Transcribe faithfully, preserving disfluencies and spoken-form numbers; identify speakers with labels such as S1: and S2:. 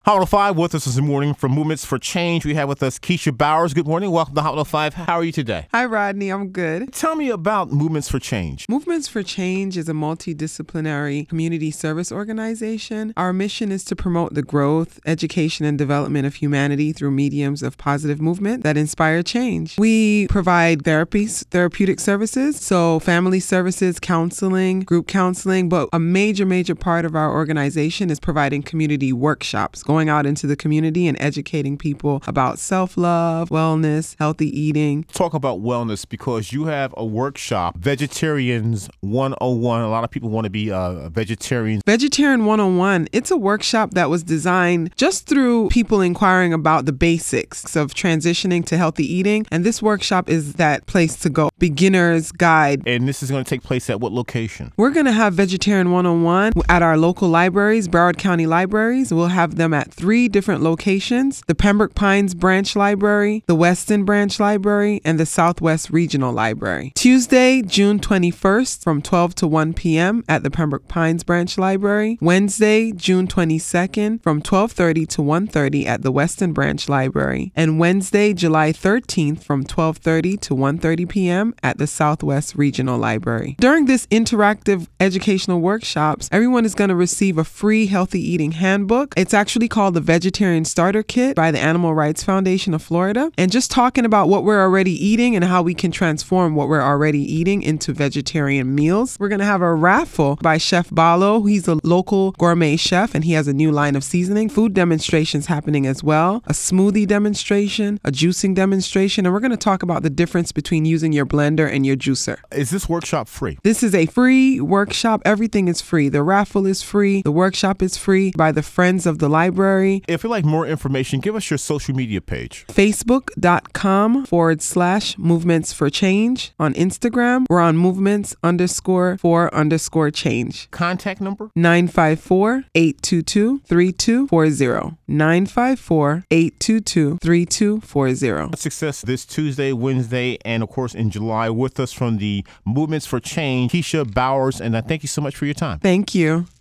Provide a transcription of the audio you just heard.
S1: Hot oh five with us this morning from Movements for Change. We have with us Keisha Bowers. Good morning. Welcome to Hot oh five. How are you today?
S2: Hi, Rodney. I'm good.
S1: Tell me about Movements for Change.
S2: Movements for Change is a multidisciplinary community service organization. Our mission is to promote the growth, education, and development of humanity through mediums of positive movement that inspire change. We provide therapies, therapeutic services, so family services, counseling, group counseling, but a major, major part of our organization is providing community workshops, going out into the community and educating people about self-love, wellness, healthy eating.
S1: Talk about wellness because you have a workshop, Vegetarians one oh one. A lot of people want to be uh, vegetarians.
S2: Vegetarian one oh one, it's a workshop that was designed just through people inquiring about the basics of transitioning to healthy eating. And this workshop is that place to go. Beginner's guide.
S1: And this is going to take place at what location?
S2: We're going to have Vegetarian one oh one at our local libraries, Broward County Libraries. We'll have them at three different locations: the Pembroke Pines Branch Library, the Weston Branch Library, and the Southwest Regional Library. Tuesday, June twenty-first from twelve to one p.m. at the Pembroke Pines Branch Library. Wednesday, June twenty-second from twelve thirty to one thirty at the Weston Branch Library. And Wednesday, July thirteenth from twelve thirty to one thirty p.m. at the Southwest Regional Library. During this interactive educational workshops, everyone is going to receive a free healthy eating handbook. It's actually called the Vegetarian Starter Kit by the Animal Rights Foundation of Florida. And just talking about what we're already eating and how we can transform what we're already eating into vegetarian meals. We're going to have a raffle by Chef Balo. He's a local gourmet chef and he has a new line of seasoning. Food demonstrations happening as well. A smoothie demonstration, a juicing demonstration. And we're going to talk about the difference between using your blender and your juicer.
S1: Is this workshop free?
S2: This is a free workshop. Everything is free. The raffle is free. The workshop is free by the Friends of the Library.
S1: If you'd like more information, give us your social media page.
S2: Facebook.com forward slash movements for change. On Instagram, we're on movements underscore for underscore change.
S1: Contact number?
S2: nine five four, eight two two, three two four zero. nine five four, eight two two, three two four zero.
S1: Success this Tuesday, Wednesday, and of course in July. With us from the Movements for Change, Keisha Bowers, and I thank you so much for your time.
S2: Thank you.